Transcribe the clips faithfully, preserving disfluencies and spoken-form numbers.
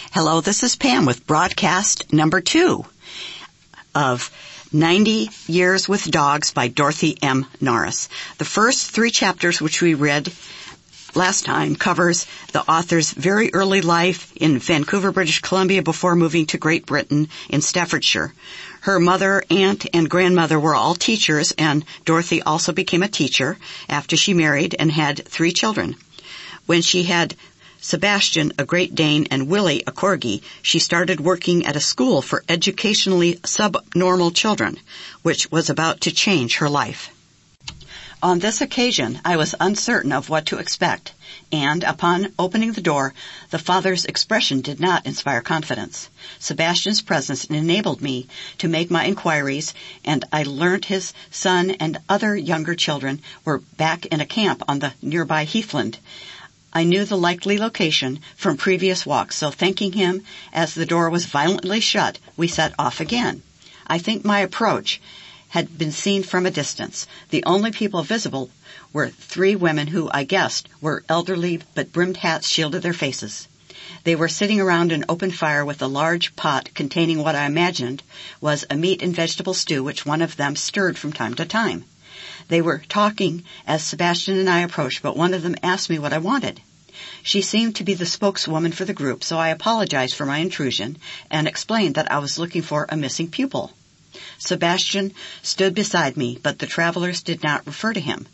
Hello, this is Pam with broadcast number two of ninety Years with Dogs by Dorothy M. Norris. The first three chapters, which we read last time, covers the author's very early life in Vancouver, British Columbia before moving to Great Britain in Staffordshire. Her mother, aunt, and grandmother were all teachers, and Dorothy also became a teacher after she married and had three children. When she had Sebastian, a Great Dane, and Willie, a Corgi, she started working at a school for educationally subnormal children, which was about to change her life. On this occasion, I was uncertain of what to expect, and upon opening the door, the father's expression did not inspire confidence. Sebastian's presence enabled me to make my inquiries, and I learnt his son and other younger children were back in a camp on the nearby heathland. I knew the likely location from previous walks, so thanking him as the door was violently shut, we set off again. I think my approach had been seen from a distance. The only people visible were three women who, I guessed, were elderly, but brimmed hats shielded their faces. They were sitting around an open fire with a large pot containing what I imagined was a meat and vegetable stew, which one of them stirred from time to time. They were talking as Sebastian and I approached, but one of them asked me what I wanted. She seemed to be the spokeswoman for the group, so I apologized for my intrusion and explained that I was looking for a missing pupil. Sebastian stood beside me, but the travelers did not refer to him.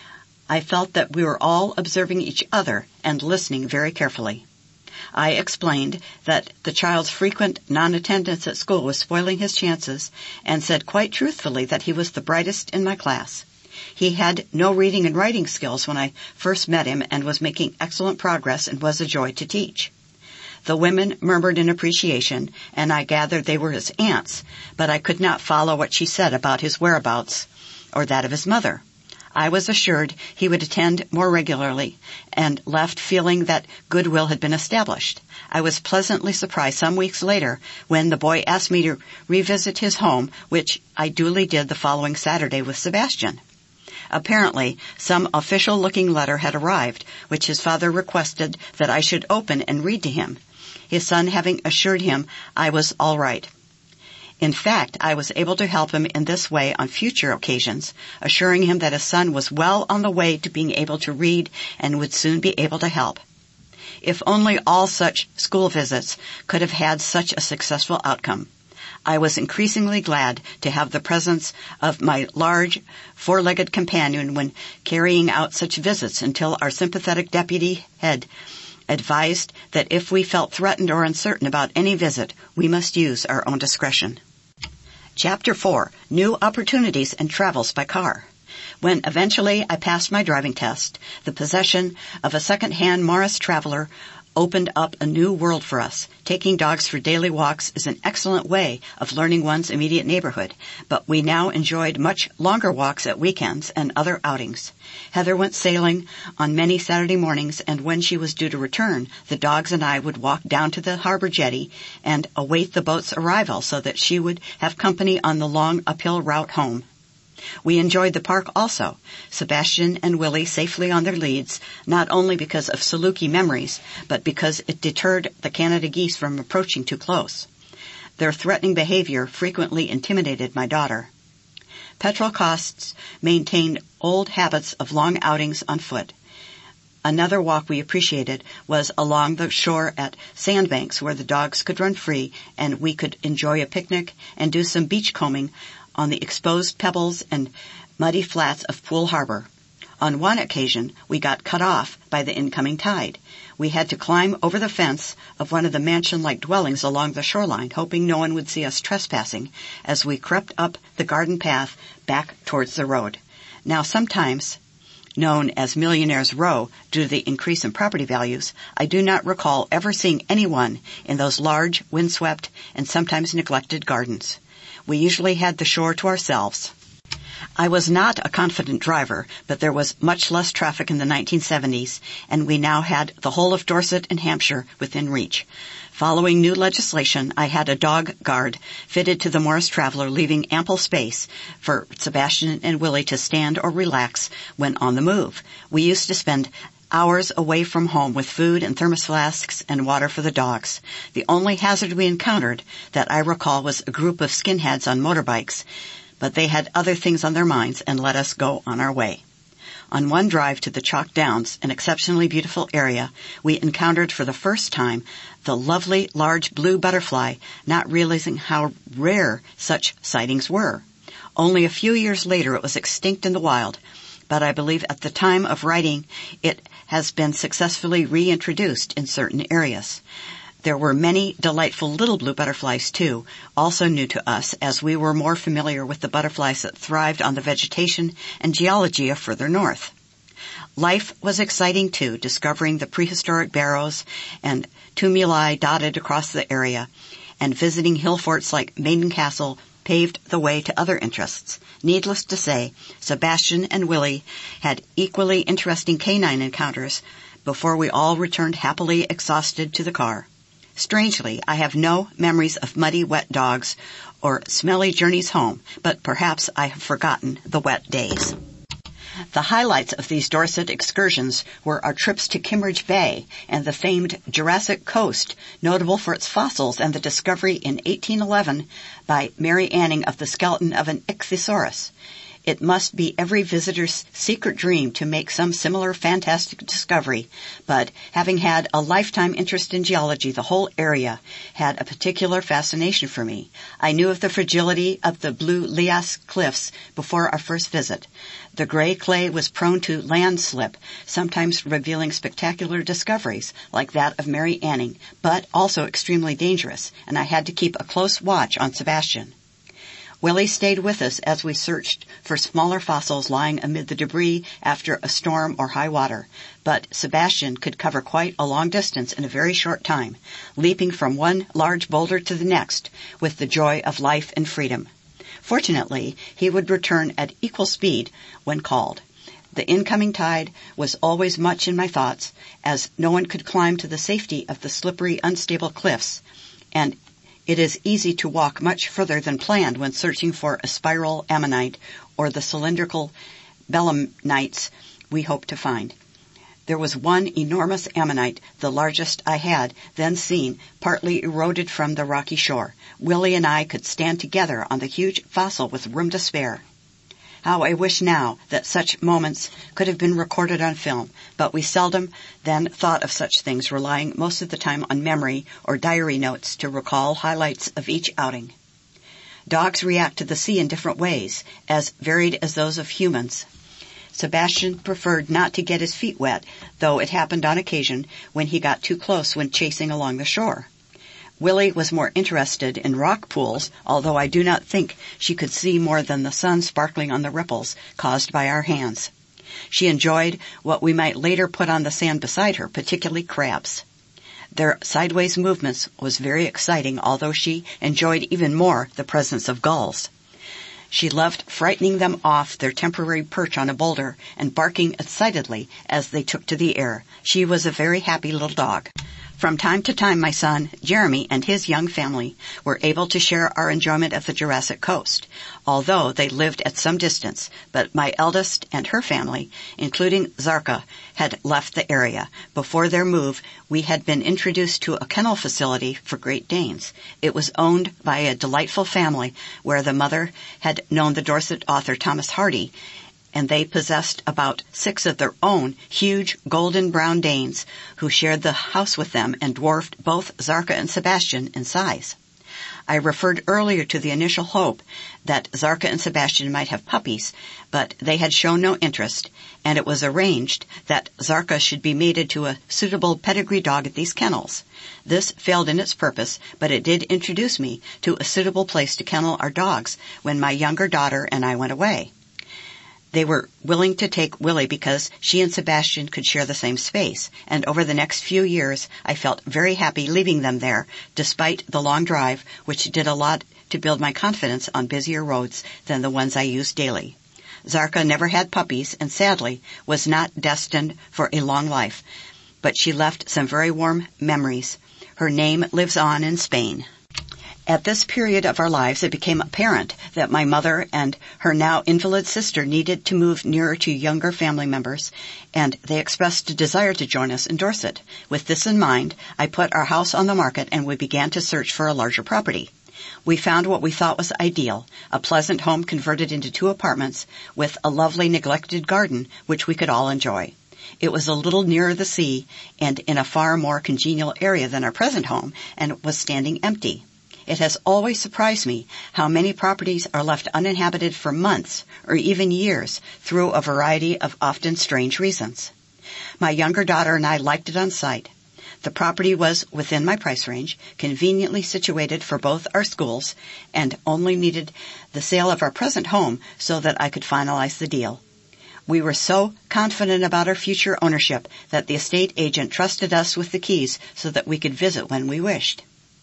I felt that we were all observing each other and listening very carefully. I explained that the child's frequent non-attendance at school was spoiling his chances and said quite truthfully that he was the brightest in my class. He had no reading and writing skills when I first met him and was making excellent progress and was a joy to teach. The women murmured in appreciation, and I gathered they were his aunts, but I could not follow what she said about his whereabouts or that of his mother. I was assured he would attend more regularly and left feeling that goodwill had been established. I was pleasantly surprised some weeks later when the boy asked me to revisit his home, which I duly did the following Saturday with Sebastian. Apparently, some official-looking letter had arrived, which his father requested that I should open and read to him, his son having assured him I was all right. In fact, I was able to help him in this way on future occasions, assuring him that his son was well on the way to being able to read and would soon be able to help. If only all such school visits could have had such a successful outcome. I was increasingly glad to have the presence of my large, four-legged companion when carrying out such visits until our sympathetic deputy head advised that if we felt threatened or uncertain about any visit, we must use our own discretion. Chapter four, New Opportunities and Travels by Car. When eventually I passed my driving test, the possession of a second-hand Morris Traveler opened up a new world for us. Taking dogs for daily walks is an excellent way of learning one's immediate neighborhood, but we now enjoyed much longer walks at weekends and other outings. Heather went sailing on many Saturday mornings, and when she was due to return, the dogs and I would walk down to the harbor jetty and await the boat's arrival so that she would have company on the long uphill route home. We enjoyed the park also, Sebastian and Willie safely on their leads, not only because of Saluki memories, but because it deterred the Canada geese from approaching too close. Their threatening behavior frequently intimidated my daughter. Petrol costs maintained old habits of long outings on foot. Another walk we appreciated was along the shore at Sandbanks, where the dogs could run free and we could enjoy a picnic and do some beach combing on the exposed pebbles and muddy flats of Poole Harbor. On one occasion, we got cut off by the incoming tide. We had to climb over the fence of one of the mansion-like dwellings along the shoreline, hoping no one would see us trespassing as we crept up the garden path back towards the road. Now, sometimes known as Millionaire's Row due to the increase in property values, I do not recall ever seeing anyone in those large, windswept, and sometimes neglected gardens. We usually had the shore to ourselves. I was not a confident driver, but there was much less traffic in the nineteen seventies, and we now had the whole of Dorset and Hampshire within reach. Following new legislation, I had a dog guard fitted to the Morris Traveler, leaving ample space for Sebastian and Willie to stand or relax when on the move. We used to spend hours away from home with food and thermos flasks and water for the dogs. The only hazard we encountered that I recall was a group of skinheads on motorbikes, but they had other things on their minds and let us go on our way. On one drive to the Chalk Downs, an exceptionally beautiful area, we encountered for the first time the lovely large blue butterfly, not realizing how rare such sightings were. Only a few years later it was extinct in the wild, but I believe at the time of writing it has been successfully reintroduced in certain areas. There were many delightful little blue butterflies, too, also new to us, as we were more familiar with the butterflies that thrived on the vegetation and geology of further north. Life was exciting, too, discovering the prehistoric barrows and tumuli dotted across the area, and visiting hill forts like Maiden Castle paved the way to other interests. Needless to say, Sebastian and Willie had equally interesting canine encounters before we all returned happily exhausted to the car. Strangely, I have no memories of muddy, wet dogs or smelly journeys home, but perhaps I have forgotten the wet days. The highlights of these Dorset excursions were our trips to Kimmeridge Bay and the famed Jurassic Coast, notable for its fossils and the discovery in eighteen eleven by Mary Anning of the skeleton of an ichthyosaurus. It must be every visitor's secret dream to make some similar fantastic discovery, but having had a lifetime interest in geology, the whole area had a particular fascination for me. I knew of the fragility of the Blue Lias cliffs before our first visit. The gray clay was prone to landslip, sometimes revealing spectacular discoveries like that of Mary Anning, but also extremely dangerous, and I had to keep a close watch on Sebastian. Willie stayed with us as we searched for smaller fossils lying amid the debris after a storm or high water, but Sebastian could cover quite a long distance in a very short time, leaping from one large boulder to the next with the joy of life and freedom. Fortunately, he would return at equal speed when called. The incoming tide was always much in my thoughts, as no one could climb to the safety of the slippery, unstable cliffs, and it is easy to walk much further than planned when searching for a spiral ammonite or the cylindrical belemnites we hope to find. There was one enormous ammonite, the largest I had then seen, partly eroded from the rocky shore. Willie and I could stand together on the huge fossil with room to spare. How I wish now that such moments could have been recorded on film, but we seldom then thought of such things, relying most of the time on memory or diary notes to recall highlights of each outing. Dogs react to the sea in different ways, as varied as those of humans. Sebastian preferred not to get his feet wet, though it happened on occasion when he got too close when chasing along the shore. Willie was more interested in rock pools, although I do not think she could see more than the sun sparkling on the ripples caused by our hands. She enjoyed what we might later put on the sand beside her, particularly crabs. Their sideways movements was very exciting, although she enjoyed even more the presence of gulls. She loved frightening them off their temporary perch on a boulder and barking excitedly as they took to the air. She was a very happy little dog. From time to time, my son, Jeremy, and his young family were able to share our enjoyment of the Jurassic Coast, although they lived at some distance, but my eldest and her family, including Zarka, had left the area. Before their move, we had been introduced to a kennel facility for Great Danes. It was owned by a delightful family where the mother had known the Dorset author Thomas Hardy, and they possessed about six of their own huge golden brown Danes who shared the house with them and dwarfed both Zarka and Sebastian in size. I referred earlier to the initial hope that Zarka and Sebastian might have puppies, but they had shown no interest, and it was arranged that Zarka should be mated to a suitable pedigree dog at these kennels. This failed in its purpose, but it did introduce me to a suitable place to kennel our dogs when my younger daughter and I went away. They were willing to take Willie because she and Sebastian could share the same space, and over the next few years I felt very happy leaving them there, despite the long drive, which did a lot to build my confidence on busier roads than the ones I used daily. Zarka never had puppies and sadly was not destined for a long life, but she left some very warm memories. Her name lives on in Spain. At this period of our lives, it became apparent that my mother and her now invalid sister needed to move nearer to younger family members, and they expressed a desire to join us in Dorset. With this in mind, I put our house on the market and we began to search for a larger property. We found what we thought was ideal, a pleasant home converted into two apartments with a lovely neglected garden which we could all enjoy. It was a little nearer the sea and in a far more congenial area than our present home, and was standing empty. It has always surprised me how many properties are left uninhabited for months or even years through a variety of often strange reasons. My younger daughter and I liked it on sight. The property was within my price range, conveniently situated for both our schools, and only needed the sale of our present home so that I could finalize the deal. We were so confident about our future ownership that the estate agent trusted us with the keys so that we could visit when we wished.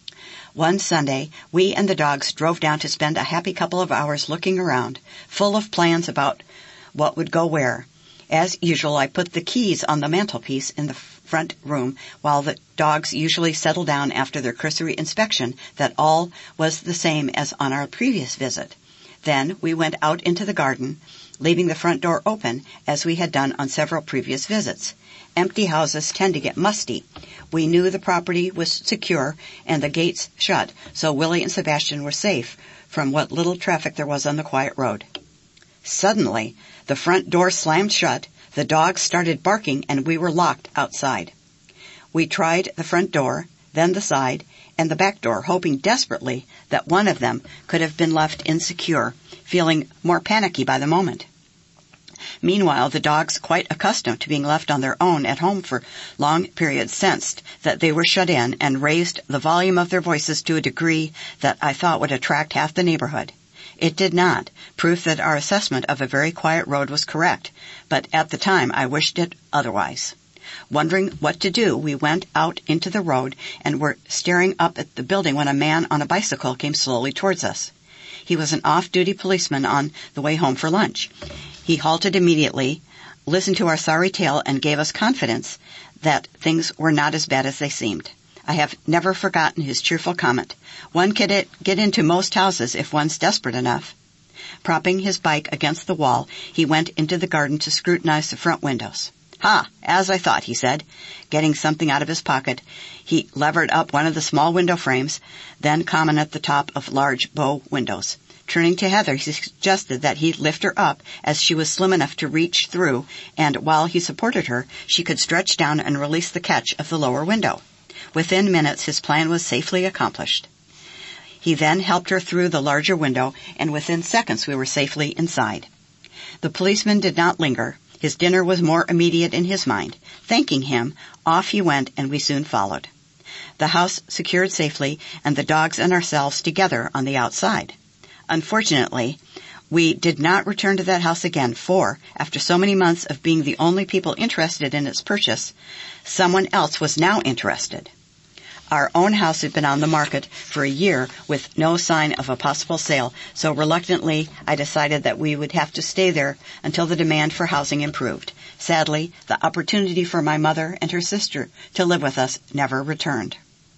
One Sunday, we and the dogs drove down to spend a happy couple of hours looking around, full of plans about what would go where. As usual, I put the keys on the mantelpiece in the front room, while the dogs usually settled down after their cursory inspection that all was the same as on our previous visit. Then we went out into the garden, leaving the front door open, as we had done on several previous visits. Empty houses tend to get musty. We knew the property was secure and the gates shut, so Willie and Sebastian were safe from what little traffic there was on the quiet road. Suddenly, the front door slammed shut, the dogs started barking, and we were locked outside. We tried the front door, then the side, and the back door, hoping desperately that one of them could have been left insecure, feeling more panicky by the moment. Meanwhile, the dogs, quite accustomed to being left on their own at home for long periods, sensed that they were shut in and raised the volume of their voices to a degree that I thought would attract half the neighborhood. It did not, proof that our assessment of a very quiet road was correct, but at the time I wished it otherwise. Wondering what to do, we went out into the road and were staring up at the building when a man on a bicycle came slowly towards us. He was an off-duty policeman on the way home for lunch. He halted immediately, listened to our sorry tale, and gave us confidence that things were not as bad as they seemed. I have never forgotten his cheerful comment. One can get into most houses if one's desperate enough. Propping his bike against the wall, he went into the garden to scrutinize the front windows. "Ha, as I thought," he said, getting something out of his pocket. He levered up one of the small window frames, then common at the top of large bow windows. Turning to Heather, he suggested that he lift her up, as she was slim enough to reach through, and while he supported her, she could stretch down and release the catch of the lower window. Within minutes, his plan was safely accomplished. He then helped her through the larger window, and within seconds we were safely inside. The policeman did not linger. His dinner was more immediate in his mind. Thanking him, off he went, and we soon followed. The house secured safely, and the dogs and ourselves together on the outside. Unfortunately, we did not return to that house again, for, after so many months of being the only people interested in its purchase, someone else was now interested. Our own house had been on the market for a year with no sign of a possible sale, so reluctantly I decided that we would have to stay there until the demand for housing improved. Sadly, the opportunity for my mother and her sister to live with us never returned.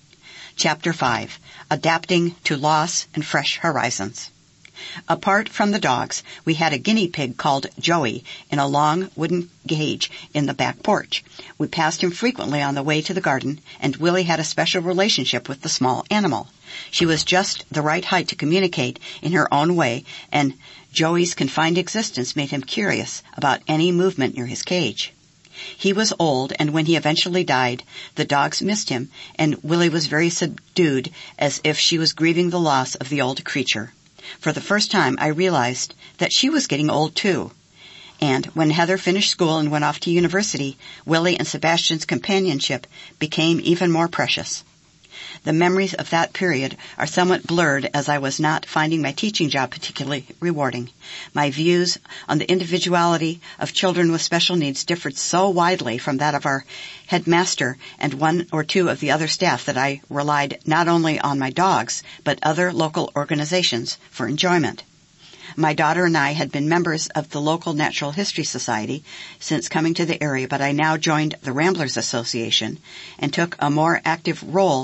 Chapter five. Adapting to Loss and Fresh Horizons. Apart from the dogs, we had a guinea pig called Joey in a long wooden cage in the back porch. We passed him frequently on the way to the garden, and Willie had a special relationship with the small animal. She was just the right height to communicate in her own way, and Joey's confined existence made him curious about any movement near his cage. He was old, and when he eventually died, the dogs missed him, and Willie was very subdued, as if she was grieving the loss of the old creature. For the first time, I realized that she was getting old, too. And when Heather finished school and went off to university, Willie and Sebastian's companionship became even more precious. The memories of that period are somewhat blurred, as I was not finding my teaching job particularly rewarding. My views on the individuality of children with special needs differed so widely from that of our headmaster and one or two of the other staff that I relied not only on my dogs, but other local organizations for enjoyment. My daughter and I had been members of the local Natural History Society since coming to the area, but I now joined the Ramblers Association and took a more active role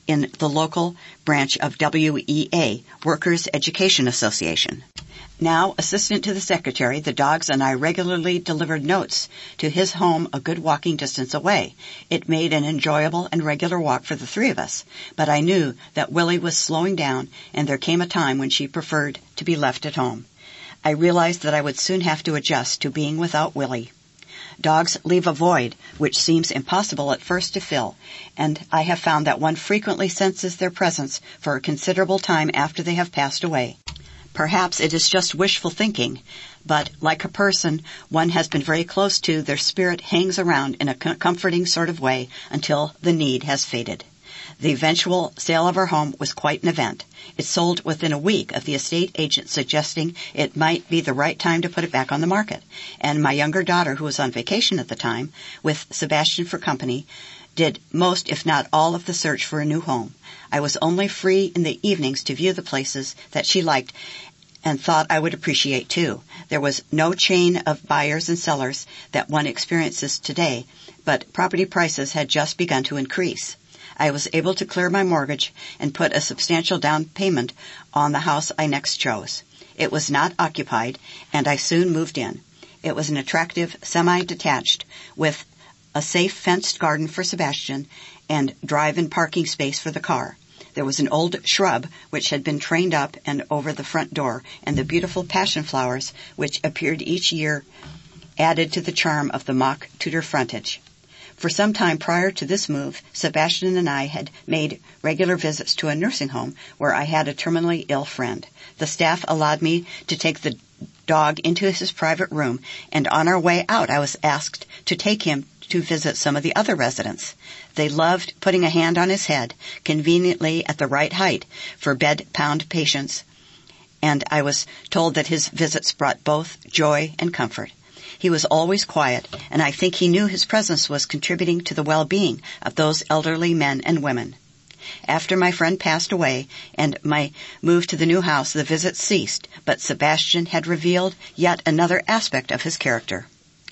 in the local branch of W E A, Workers' Education Association. Now assistant to the secretary, the dogs and I regularly delivered notes to his home a good walking distance away. It made an enjoyable and regular walk for the three of us, but I knew that Willie was slowing down, and there came a time when she preferred to be left at home. I realized that I would soon have to adjust to being without Willie. Dogs leave a void which seems impossible at first to fill, and I have found that one frequently senses their presence for a considerable time after they have passed away. Perhaps it is just wishful thinking, but like a person one has been very close to, their spirit hangs around in a comforting sort of way until the need has faded. The eventual sale of our home was quite an event. It sold within a week of the estate agent suggesting it might be the right time to put it back on the market, and my younger daughter, who was on vacation at the time, with Sebastian for company, did most, if not all, of the search for a new home. I was only free in the evenings to view the places that she liked and thought I would appreciate too. There was no chain of buyers and sellers that one experiences today, but property prices had just begun to increase. I was able to clear my mortgage and put a substantial down payment on the house I next chose. It was not occupied, and I soon moved in. It was an attractive semi-detached with a safe fenced garden for Sebastian and drive-in parking space for the car. There was an old shrub which had been trained up and over the front door, and the beautiful passion flowers which appeared each year added to the charm of the mock Tudor frontage. For some time prior to this move, Sebastian and I had made regular visits to a nursing home where I had a terminally ill friend. The staff allowed me to take the dog into his private room, and on our way out I was asked to take him to visit some of the other residents. They loved putting a hand on his head, conveniently at the right height for bed-bound patients, and I was told that his visits brought both joy and comfort. He was always quiet, and I think he knew his presence was contributing to the well-being of those elderly men and women. After my friend passed away and my move to the new house, the visits ceased, but Sebastian had revealed yet another aspect of his character.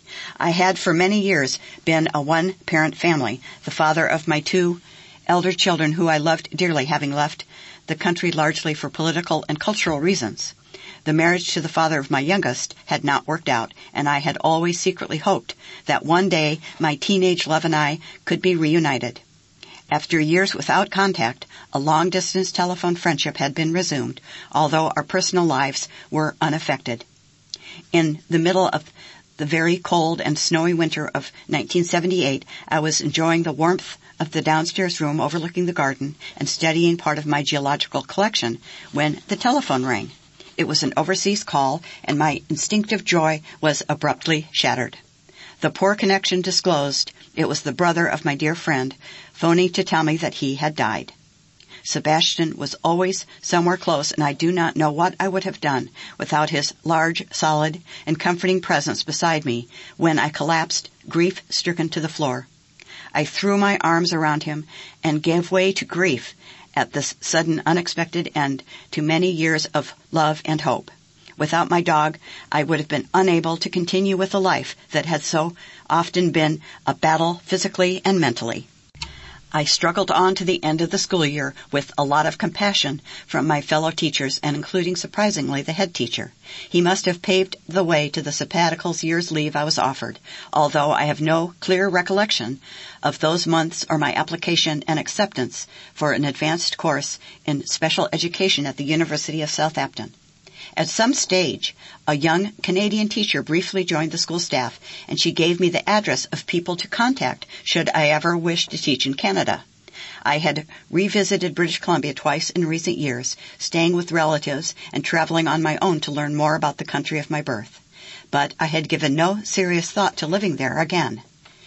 I had for many years been a one-parent family, the father of my two elder children who I loved dearly, having left the country largely for political and cultural reasons. The marriage to the father of my youngest had not worked out, and I had always secretly hoped that one day my teenage love and I could be reunited. After years without contact, a long-distance telephone friendship had been resumed, although our personal lives were unaffected. In the middle of the very cold and snowy winter of nineteen seventy-eight, I was enjoying the warmth of the downstairs room overlooking the garden and studying part of my geological collection when the telephone rang. It was an overseas call, and my instinctive joy was abruptly shattered. The poor connection disclosed it was the brother of my dear friend, phoning to tell me that he had died. Sebastian was always somewhere close, and I do not know what I would have done without his large, solid, and comforting presence beside me when I collapsed, grief-stricken, to the floor. I threw my arms around him and gave way to grief at this sudden, unexpected end to many years of love and hope. Without my dog, I would have been unable to continue with a life that had so often been a battle physically and mentally. I struggled on to the end of the school year with a lot of compassion from my fellow teachers, and including, surprisingly, the head teacher. He must have paved the way to the sabbatical's year's leave I was offered, although I have no clear recollection of those months or my application and acceptance for an advanced course in special education at the University of Southampton. At some stage, a young Canadian teacher briefly joined the school staff, and she gave me the address of people to contact should I ever wish to teach in Canada. I had revisited British Columbia twice in recent years, staying with relatives and traveling on my own to learn more about the country of my birth. But I had given no serious thought to living there again.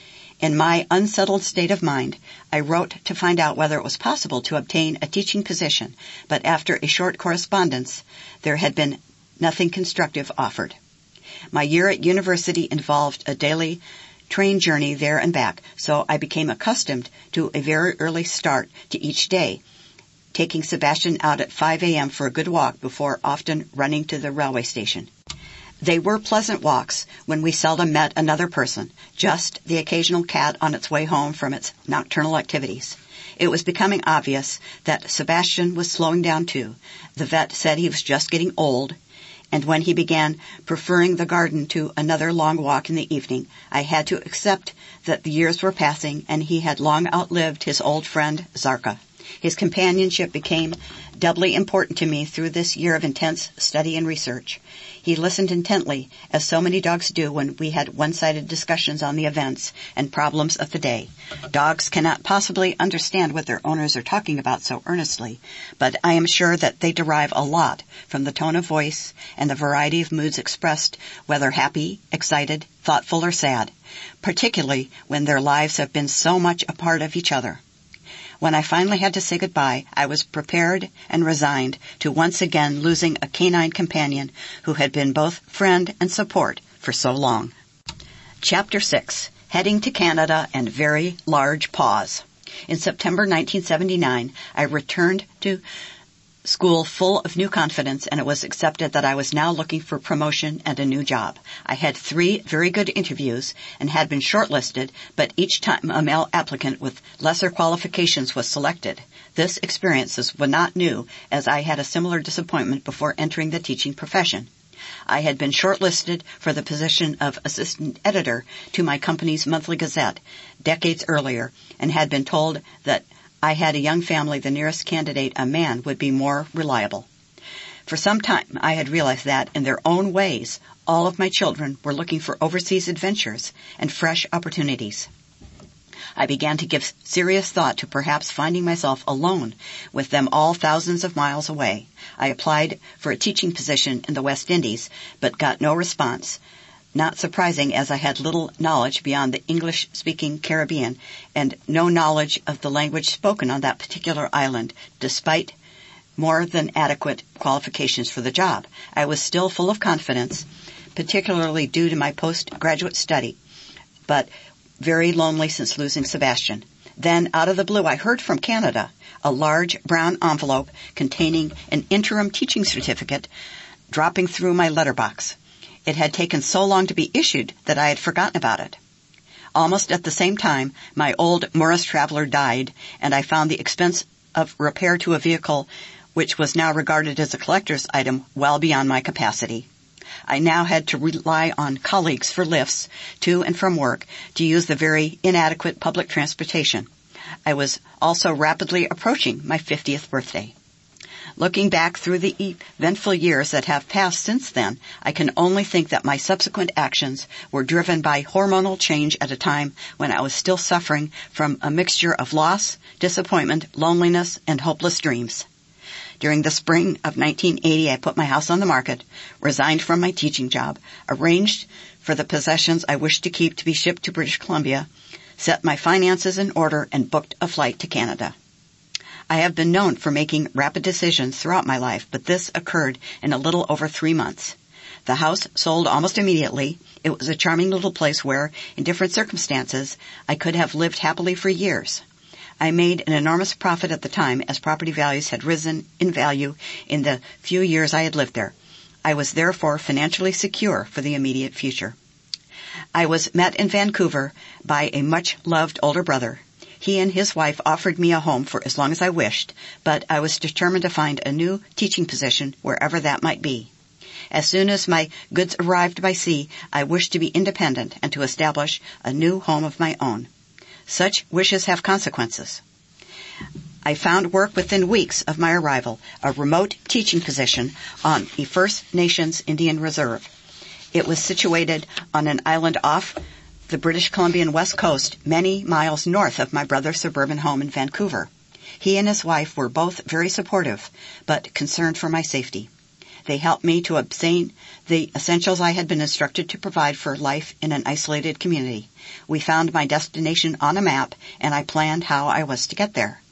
In my unsettled state of mind, I wrote to find out whether it was possible to obtain a teaching position, but after a short correspondence, there had been nothing constructive offered. My year at university involved a daily train journey there and back, so I became accustomed to a very early start to each day, taking Sebastian out at five a.m. for a good walk before often running to the railway station. They were pleasant walks when we seldom met another person, just the occasional cat on its way home from its nocturnal activities. It was becoming obvious that Sebastian was slowing down too. The vet said he was just getting old, and when he began preferring the garden to another long walk in the evening, I had to accept that the years were passing and he had long outlived his old friend Zarka. His companionship became doubly important to me through this year of intense study and research. He listened intently, as so many dogs do when we had one-sided discussions on the events and problems of the day. Dogs cannot possibly understand what their owners are talking about so earnestly, but I am sure that they derive a lot from the tone of voice and the variety of moods expressed, whether happy, excited, thoughtful, or sad, particularly when their lives have been so much a part of each other. When I finally had to say goodbye, I was prepared and resigned to once again losing a canine companion who had been both friend and support for so long. Chapter six. Heading to Canada and Very Large Paws. In September nineteen seventy-nine, I returned to school full of new confidence, and it was accepted that I was now looking for promotion and a new job. I had three very good interviews and had been shortlisted, but each time a male applicant with lesser qualifications was selected. This experience was not new, as I had a similar disappointment before entering the teaching profession. I had been shortlisted for the position of assistant editor to my company's monthly gazette decades earlier, and had been told that I had a young family, the nearest candidate, a man, would be more reliable. For some time, I had realized that, in their own ways, all of my children were looking for overseas adventures and fresh opportunities. I began to give serious thought to perhaps finding myself alone with them all thousands of miles away. I applied for a teaching position in the West Indies, but got no response. Not surprising, as I had little knowledge beyond the English-speaking Caribbean and no knowledge of the language spoken on that particular island, despite more than adequate qualifications for the job. I was still full of confidence, particularly due to my postgraduate study, but very lonely since losing Sebastian. Then, out of the blue, I heard from Canada, a large brown envelope containing an interim teaching certificate dropping through my letterbox. It had taken so long to be issued that I had forgotten about it. Almost at the same time, my old Morris Traveler died, and I found the expense of repair to a vehicle which was now regarded as a collector's item well beyond my capacity. I now had to rely on colleagues for lifts to and from work to use the very inadequate public transportation. I was also rapidly approaching my fiftieth birthday. Looking back through the eventful years that have passed since then, I can only think that my subsequent actions were driven by hormonal change at a time when I was still suffering from a mixture of loss, disappointment, loneliness, and hopeless dreams. During the spring of nineteen eighty, I put my house on the market, resigned from my teaching job, arranged for the possessions I wished to keep to be shipped to British Columbia, set my finances in order, and booked a flight to Canada. I have been known for making rapid decisions throughout my life, but this occurred in a little over three months. The house sold almost immediately. It was a charming little place where, in different circumstances, I could have lived happily for years. I made an enormous profit at the time, as property values had risen in value in the few years I had lived there. I was therefore financially secure for the immediate future. I was met in Vancouver by a much-loved older brother. He and his wife offered me a home for as long as I wished, but I was determined to find a new teaching position wherever that might be. As soon as my goods arrived by sea, I wished to be independent and to establish a new home of my own. Such wishes have consequences. I found work within weeks of my arrival, a remote teaching position on a First Nations Indian reserve. It was situated on an island off the British Columbian west coast, many miles north of my brother's suburban home in Vancouver. He and his wife were both very supportive, but concerned for my safety. They helped me to obtain the essentials I had been instructed to provide for life in an isolated community. We found my destination on a map, and I planned how I was to get there.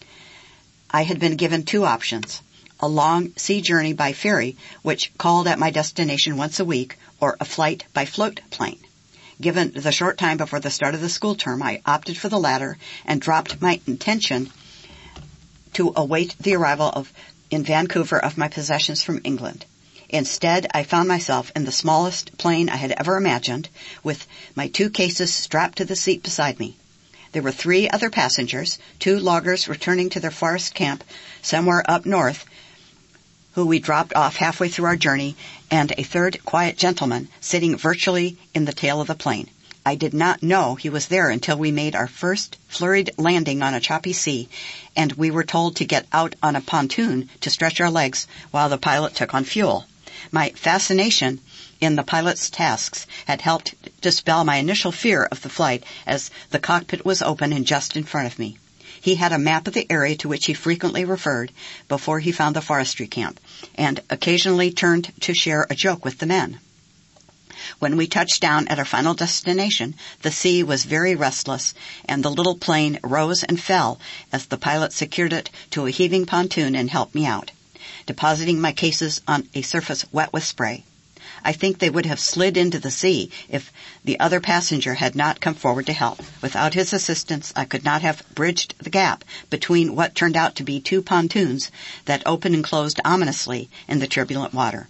I had been given two options: a long sea journey by ferry, which called at my destination once a week, or a flight by float plane. Given the short time before the start of the school term, I opted for the latter and dropped my intention to await the arrival of in Vancouver of my possessions from England. Instead, I found myself in the smallest plane I had ever imagined, with my two cases strapped to the seat beside me. There were three other passengers, two loggers returning to their forest camp somewhere up north, who we dropped off halfway through our journey, and a third quiet gentleman sitting virtually in the tail of the plane. I did not know he was there until we made our first flurried landing on a choppy sea, and we were told to get out on a pontoon to stretch our legs while the pilot took on fuel. My fascination in the pilot's tasks had helped dispel my initial fear of the flight, as the cockpit was open and just in front of me. He had a map of the area to which he frequently referred before he found the forestry camp, and occasionally turned to share a joke with the men. When we touched down at our final destination, the sea was very restless, and the little plane rose and fell as the pilot secured it to a heaving pontoon and helped me out, depositing my cases on a surface wet with spray. I think they would have slid into the sea if the other passenger had not come forward to help. Without his assistance, I could not have bridged the gap between what turned out to be two pontoons that opened and closed ominously in the turbulent water.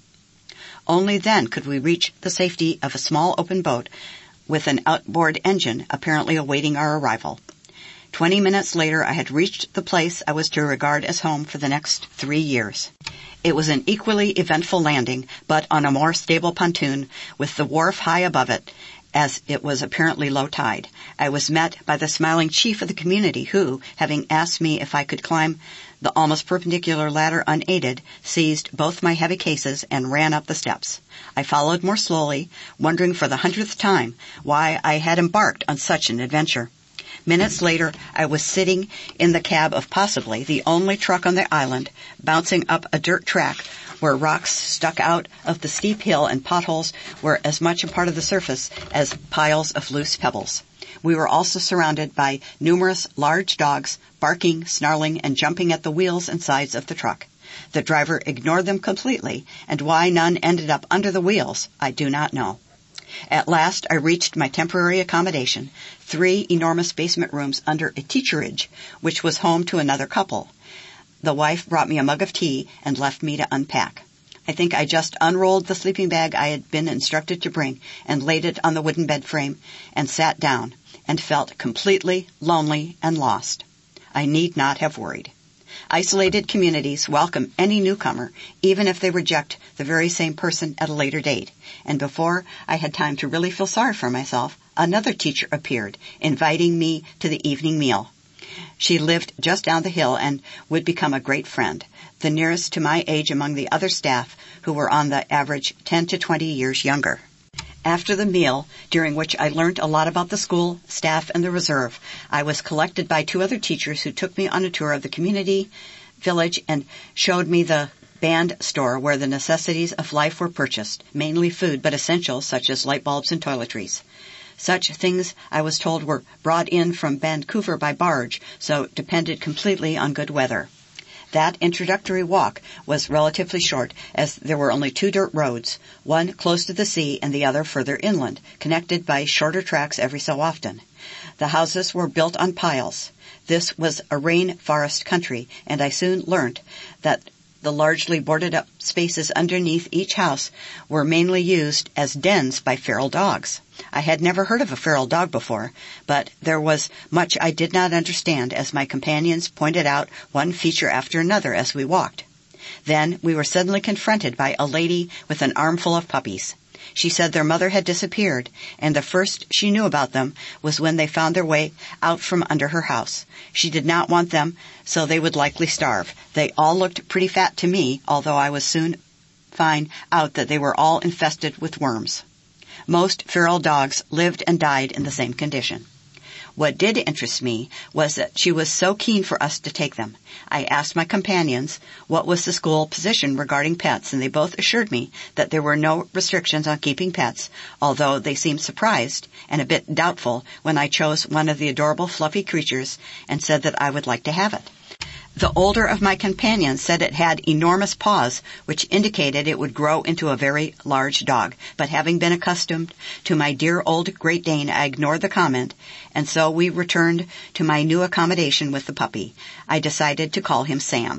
Only then could we reach the safety of a small open boat with an outboard engine apparently awaiting our arrival. Twenty minutes later, I had reached the place I was to regard as home for the next three years. It was an equally eventful landing, but on a more stable pontoon with the wharf high above it, as it was apparently low tide. I was met by the smiling chief of the community who, having asked me if I could climb the almost perpendicular ladder unaided, seized both my heavy cases and ran up the steps. I followed more slowly, wondering for the hundredth time why I had embarked on such an adventure. Minutes later, I was sitting in the cab of possibly the only truck on the island, bouncing up a dirt track where rocks stuck out of the steep hill and potholes were as much a part of the surface as piles of loose pebbles. We were also surrounded by numerous large dogs, barking, snarling, and jumping at the wheels and sides of the truck. The driver ignored them completely, and why none ended up under the wheels, I do not know. At last, I reached my temporary accommodation, three enormous basement rooms under a teacherage, which was home to another couple. The wife brought me a mug of tea and left me to unpack. I think I just unrolled the sleeping bag I had been instructed to bring and laid it on the wooden bed frame and sat down and felt completely lonely and lost. I need not have worried. Isolated communities welcome any newcomer, even if they reject the very same person at a later date. And before I had time to really feel sorry for myself, another teacher appeared, inviting me to the evening meal. She lived just down the hill and would become a great friend, the nearest to my age among the other staff, who were on the average ten to twenty years younger. After the meal, during which I learned a lot about the school, staff, and the reserve, I was collected by two other teachers who took me on a tour of the community village and showed me the band store where the necessities of life were purchased, mainly food, but essentials such as light bulbs and toiletries. Such things, I was told, were brought in from Vancouver by barge, so depended completely on good weather. That introductory walk was relatively short, as there were only two dirt roads, one close to the sea and the other further inland, connected by shorter tracks every so often. The houses were built on piles. This was a rainforest country, and I soon learnt that the largely boarded-up spaces underneath each house were mainly used as dens by feral dogs. I had never heard of a feral dog before, but there was much I did not understand as my companions pointed out one feature after another as we walked. Then we were suddenly confronted by a lady with an armful of puppies. She said their mother had disappeared, and the first she knew about them was when they found their way out from under her house. She did not want them, so they would likely starve. They all looked pretty fat to me, although I was soon find out that they were all infested with worms. Most feral dogs lived and died in the same condition. What did interest me was that she was so keen for us to take them. I asked my companions what was the school position regarding pets, and they both assured me that there were no restrictions on keeping pets, although they seemed surprised and a bit doubtful when I chose one of the adorable fluffy creatures and said that I would like to have it. The older of my companions said it had enormous paws, which indicated it would grow into a very large dog. But having been accustomed to my dear old Great Dane, I ignored the comment, and so we returned to my new accommodation with the puppy. I decided to call him Sam.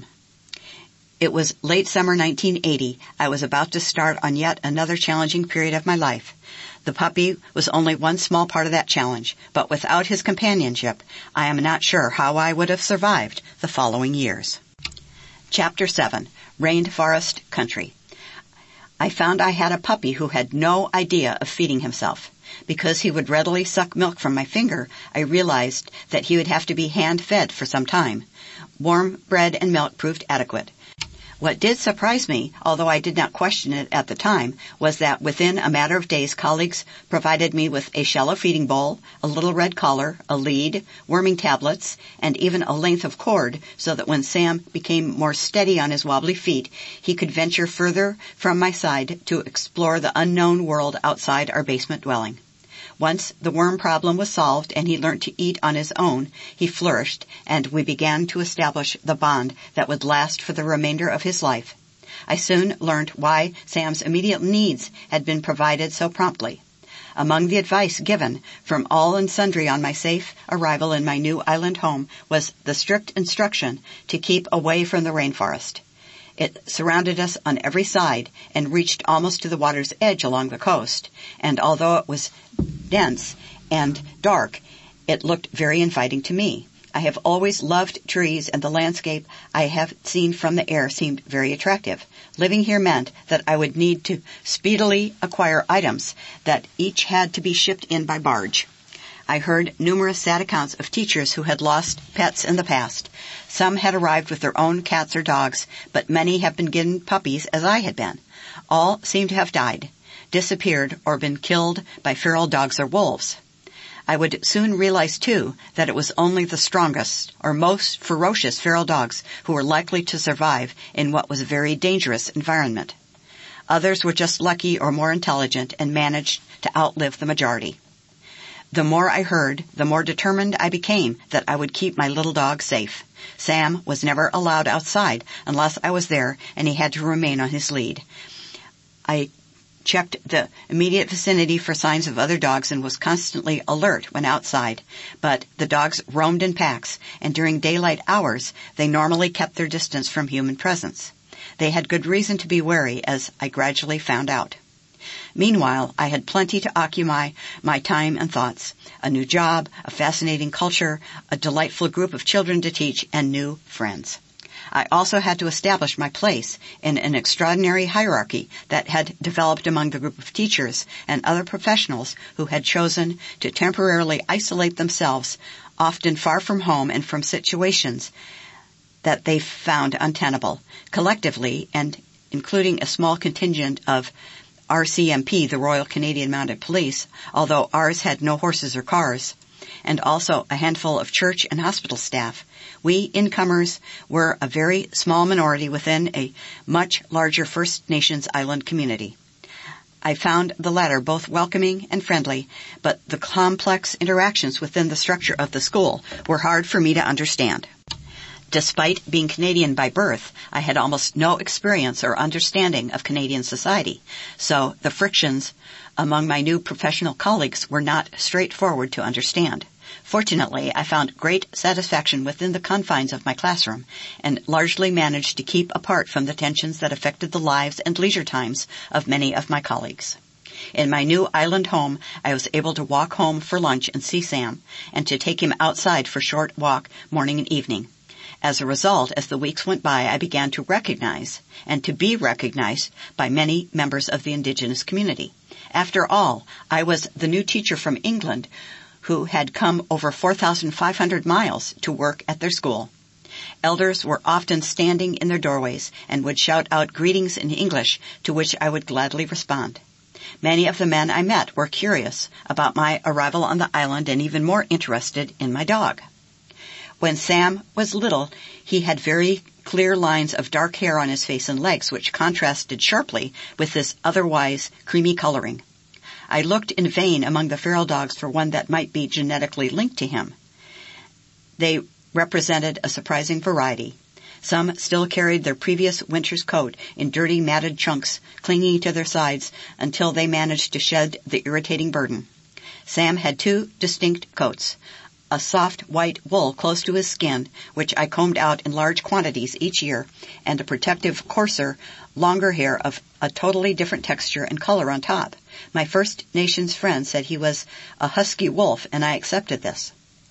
It was late summer nineteen eighty. I was about to start on yet another challenging period of my life. The puppy was only one small part of that challenge, but without his companionship, I am not sure how I would have survived the following years. Chapter seven. Rainforest Country. I found I had a puppy who had no idea of feeding himself. Because he would readily suck milk from my finger, I realized that he would have to be hand-fed for some time. Warm bread and milk proved adequate. What did surprise me, although I did not question it at the time, was that within a matter of days colleagues provided me with a shallow feeding bowl, a little red collar, a lead, worming tablets, and even a length of cord so that when Sam became more steady on his wobbly feet, he could venture further from my side to explore the unknown world outside our basement dwelling. Once the worm problem was solved and he learned to eat on his own, he flourished, and we began to establish the bond that would last for the remainder of his life. I soon learned why Sam's immediate needs had been provided so promptly. Among the advice given from all and sundry on my safe arrival in my new island home was the strict instruction to keep away from the rainforest. It surrounded us on every side and reached almost to the water's edge along the coast, and although it was dense and dark, it looked very inviting to me. I have always loved trees, and the landscape I have seen from the air seemed very attractive. Living here meant that I would need to speedily acquire items that each had to be shipped in by barge. I heard numerous sad accounts of teachers who had lost pets in the past. Some had arrived with their own cats or dogs, but many have been given puppies as I had been. All seem to have died, disappeared, or been killed by feral dogs or wolves. I would soon realize, too, that it was only the strongest or most ferocious feral dogs who were likely to survive in what was a very dangerous environment. Others were just lucky or more intelligent and managed to outlive the majority. The more I heard, the more determined I became that I would keep my little dog safe. Sam was never allowed outside unless I was there, and he had to remain on his lead. I checked the immediate vicinity for signs of other dogs and was constantly alert when outside. But the dogs roamed in packs, and during daylight hours, they normally kept their distance from human presence. They had good reason to be wary, as I gradually found out. Meanwhile, I had plenty to occupy my time and thoughts. A new job, a fascinating culture, a delightful group of children to teach, and new friends. I also had to establish my place in an extraordinary hierarchy that had developed among the group of teachers and other professionals who had chosen to temporarily isolate themselves, often far from home and from situations that they found untenable. Collectively, and including a small contingent of R C M P, the Royal Canadian Mounted Police, although ours had no horses or cars, and also a handful of church and hospital staff, we incomers were a very small minority within a much larger First Nations island community. I found the latter both welcoming and friendly, but the complex interactions within the structure of the school were hard for me to understand. Despite being Canadian by birth, I had almost no experience or understanding of Canadian society, so the frictions among my new professional colleagues were not straightforward to understand. Fortunately, I found great satisfaction within the confines of my classroom and largely managed to keep apart from the tensions that affected the lives and leisure times of many of my colleagues. In my new island home, I was able to walk home for lunch and see Sam, and to take him outside for a short walk morning and evening. As a result, as the weeks went by, I began to recognize and to be recognized by many members of the Indigenous community. After all, I was the new teacher from England who had come over four thousand five hundred miles to work at their school. Elders were often standing in their doorways and would shout out greetings in English, to which I would gladly respond. Many of the men I met were curious about my arrival on the island and even more interested in my dog. When Sam was little, he had very clear lines of dark hair on his face and legs, which contrasted sharply with this otherwise creamy coloring. I looked in vain among the feral dogs for one that might be genetically linked to him. They represented a surprising variety. Some still carried their previous winter's coat in dirty, matted chunks clinging to their sides until they managed to shed the irritating burden. Sam had two distinct coats, a soft white wool close to his skin, which I combed out in large quantities each year, and a protective, coarser, longer hair of a totally different texture and color on top. My First Nations friend said he was a husky wolf, and I accepted this.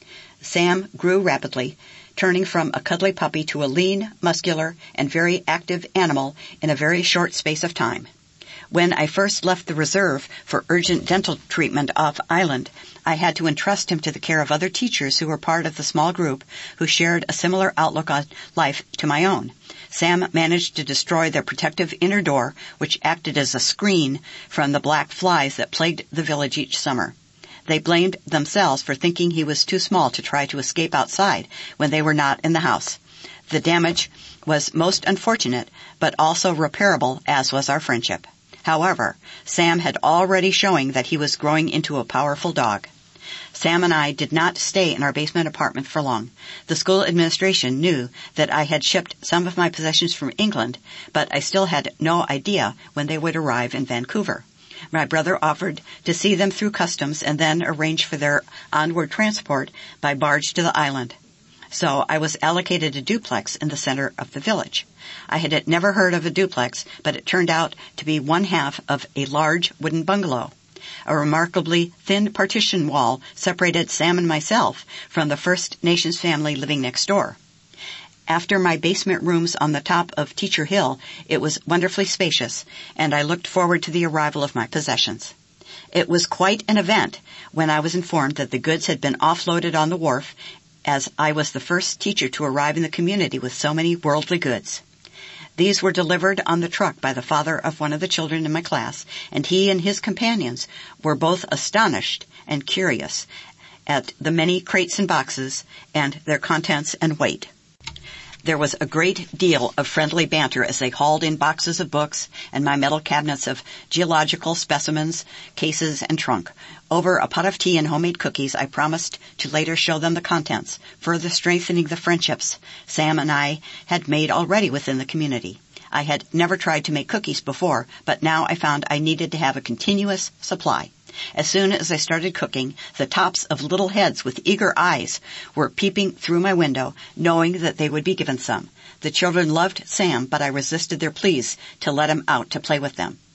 Sam grew rapidly, turning from a cuddly puppy to a lean, muscular, and very active animal in a very short space of time. When I first left the reserve for urgent dental treatment off island, I had to entrust him to the care of other teachers who were part of the small group who shared a similar outlook on life to my own. Sam managed to destroy their protective inner door, which acted as a screen from the black flies that plagued the village each summer. They blamed themselves for thinking he was too small to try to escape outside when they were not in the house. The damage was most unfortunate, but also repairable, as was our friendship. However, Sam had already showing that he was growing into a powerful dog. Sam and I did not stay in our basement apartment for long. The school administration knew that I had shipped some of my possessions from England, but I still had no idea when they would arrive in Vancouver. My brother offered to see them through customs and then arrange for their onward transport by barge to the island. So I was allocated a duplex in the center of the village. I had never heard of a duplex, but it turned out to be one half of a large wooden bungalow. A remarkably thin partition wall separated Sam and myself from the First Nations family living next door. After my basement rooms on the top of Teacher Hill, it was wonderfully spacious, and I looked forward to the arrival of my possessions. It was quite an event when I was informed that the goods had been offloaded on the wharf, as I was the first teacher to arrive in the community with so many worldly goods. These were delivered on the truck by the father of one of the children in my class, and he and his companions were both astonished and curious at the many crates and boxes and their contents and weight. There was a great deal of friendly banter as they hauled in boxes of books and my metal cabinets of geological specimens, cases, and trunk. Over a pot of tea and homemade cookies, I promised to later show them the contents, further strengthening the friendships Sam and I had made already within the community. I had never tried to make cookies before, but now I found I needed to have a continuous supply. As soon as I started cooking, the tops of little heads with eager eyes were peeping through my window, knowing that they would be given some. The children loved Sam, but I resisted their pleas to let him out to play with them.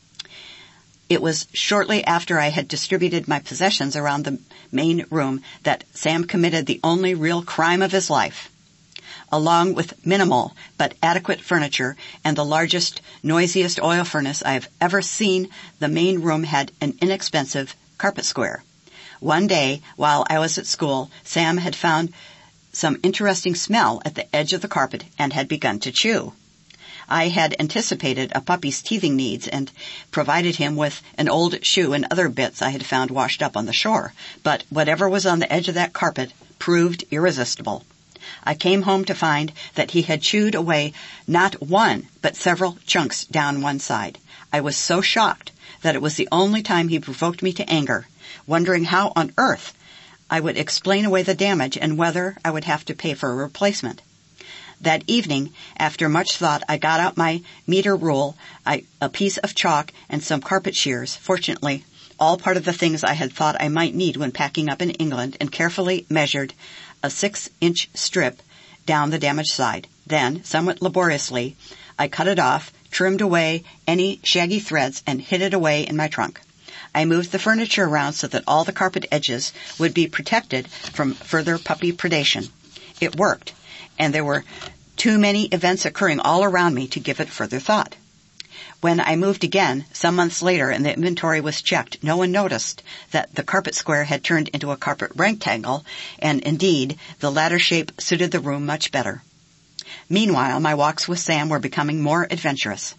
It was shortly after I had distributed my possessions around the main room that Sam committed the only real crime of his life. Along with minimal but adequate furniture and the largest, noisiest oil furnace I have ever seen, the main room had an inexpensive carpet square. One day, while I was at school, Sam had found some interesting smell at the edge of the carpet and had begun to chew. I had anticipated a puppy's teething needs and provided him with an old shoe and other bits I had found washed up on the shore, but whatever was on the edge of that carpet proved irresistible. I came home to find that he had chewed away not one, but several chunks down one side. I was so shocked that it was the only time he provoked me to anger, wondering how on earth I would explain away the damage and whether I would have to pay for a replacement. That evening, after much thought, I got out my meter rule, I, a piece of chalk, and some carpet shears, fortunately, all part of the things I had thought I might need when packing up in England, and carefully measured a six-inch strip down the damaged side. Then, somewhat laboriously, I cut it off, trimmed away any shaggy threads, and hid it away in my trunk. I moved the furniture around so that all the carpet edges would be protected from further puppy predation. It worked, and there were too many events occurring all around me to give it further thought. When I moved again, some months later, and the inventory was checked, no one noticed that the carpet square had turned into a carpet rectangle, and indeed, the latter shape suited the room much better. Meanwhile, my walks with Sam were becoming more adventurous.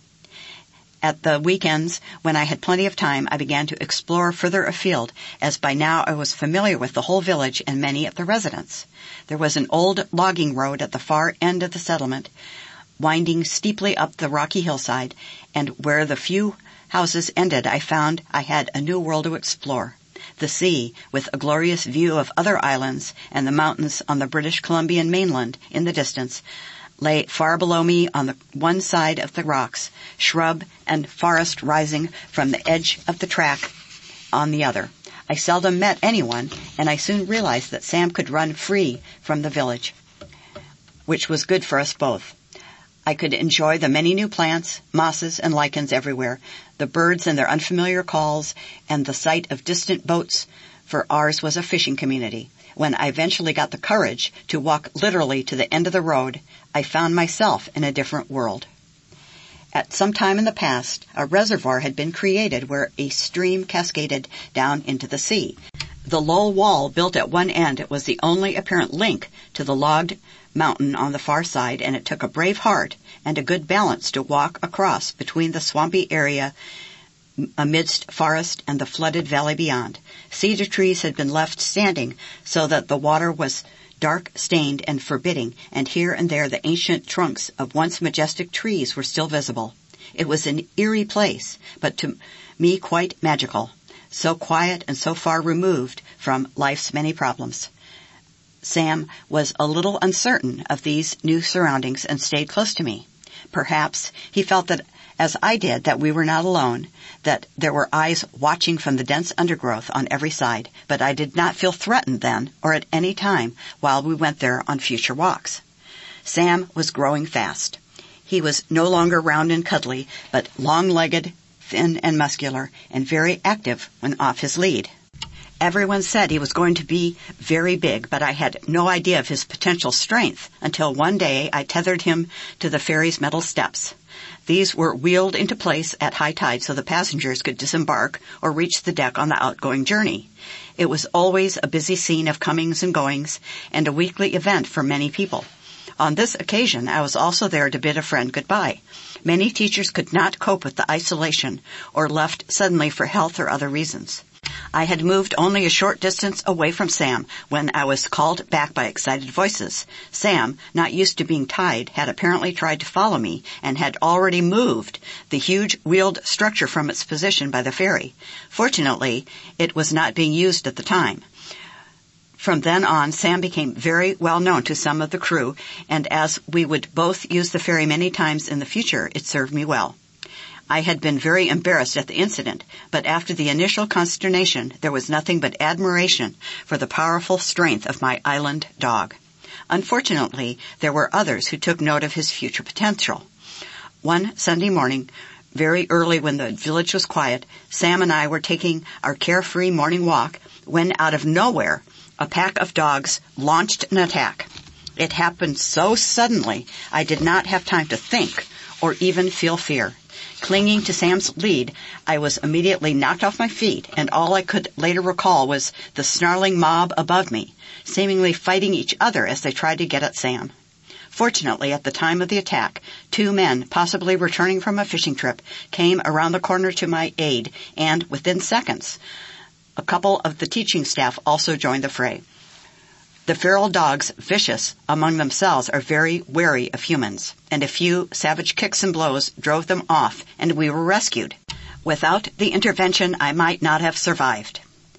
At the weekends, when I had plenty of time, I began to explore further afield, as by now I was familiar with the whole village and many of the residents. There was an old logging road at the far end of the settlement, winding steeply up the rocky hillside, and where the few houses ended, I found I had a new world to explore. The sea, with a glorious view of other islands and the mountains on the British Columbian mainland in the distance, lay far below me on the one side of the rocks, shrub and forest rising from the edge of the track on the other. I seldom met anyone, and I soon realized that Sam could run free from the village, which was good for us both. I could enjoy the many new plants, mosses, and lichens everywhere, the birds and their unfamiliar calls, and the sight of distant boats, for ours was a fishing community. When I eventually got the courage to walk literally to the end of the road, I found myself in a different world. At some time in the past, a reservoir had been created where a stream cascaded down into the sea. The low wall built at one end was the only apparent link to the logged mountain on the far side, and it took a brave heart and a good balance to walk across between the swampy area amidst forest and the flooded valley beyond. Cedar trees had been left standing so that the water was dark-stained and forbidding, and here and there the ancient trunks of once majestic trees were still visible. It was an eerie place, but to me quite magical, so quiet and so far removed from life's many problems. Sam was a little uncertain of these new surroundings and stayed close to me. Perhaps he felt that, as I did, that we were not alone, that there were eyes watching from the dense undergrowth on every side, but I did not feel threatened then or at any time while we went there on future walks. Sam was growing fast. He was no longer round and cuddly, but long-legged, thin and muscular, and very active when off his lead. Everyone said he was going to be very big, but I had no idea of his potential strength until one day I tethered him to the ferry's metal steps. These were wheeled into place at high tide so the passengers could disembark or reach the deck on the outgoing journey. It was always a busy scene of comings and goings and a weekly event for many people. On this occasion, I was also there to bid a friend goodbye. Many teachers could not cope with the isolation or left suddenly for health or other reasons. I had moved only a short distance away from Sam when I was called back by excited voices. Sam, not used to being tied, had apparently tried to follow me and had already moved the huge wheeled structure from its position by the ferry. Fortunately, it was not being used at the time. From then on, Sam became very well known to some of the crew, and as we would both use the ferry many times in the future, it served me well. I had been very embarrassed at the incident, but after the initial consternation, there was nothing but admiration for the powerful strength of my island dog. Unfortunately, there were others who took note of his future potential. One Sunday morning, very early when the village was quiet, Sam and I were taking our carefree morning walk when, out of nowhere, a pack of dogs launched an attack. It happened so suddenly, I did not have time to think or even feel fear. Clinging to Sam's lead, I was immediately knocked off my feet, and all I could later recall was the snarling mob above me, seemingly fighting each other as they tried to get at Sam. Fortunately, at the time of the attack, two men, possibly returning from a fishing trip, came around the corner to my aid, and within seconds, a couple of the teaching staff also joined the fray. The feral dogs, vicious among themselves, are very wary of humans, and a few savage kicks and blows drove them off, and we were rescued. Without the intervention, I might not have survived.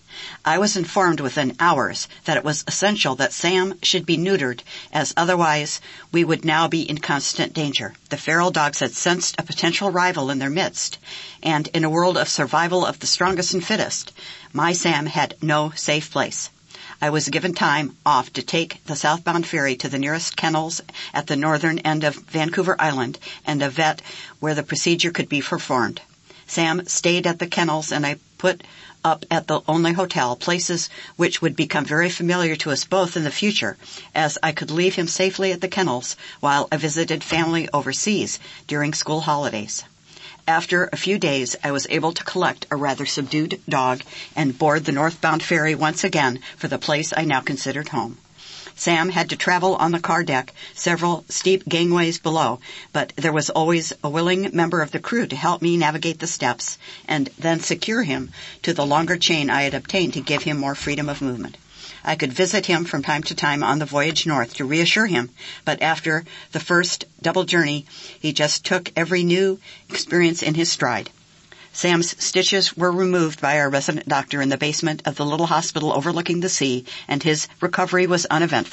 I was informed within hours that it was essential that Sam should be neutered, as otherwise we would now be in constant danger. The feral dogs had sensed a potential rival in their midst, and in a world of survival of the strongest and fittest, my Sam had no safe place. I was given time off to take the southbound ferry to the nearest kennels at the northern end of Vancouver Island and a vet where the procedure could be performed. Sam stayed at the kennels, and I put up at the only hotel, places which would become very familiar to us both in the future, as I could leave him safely at the kennels while I visited family overseas during school holidays. After a few days, I was able to collect a rather subdued dog and board the northbound ferry once again for the place I now considered home. Sam had to travel on the car deck several steep gangways below, but there was always a willing member of the crew to help me navigate the steps and then secure him to the longer chain I had obtained to give him more freedom of movement. I could visit him from time to time on the voyage north to reassure him, but after the first double journey, he just took every new experience in his stride. Sam's stitches were removed by our resident doctor in the basement of the little hospital overlooking the sea, and his recovery was uneventful.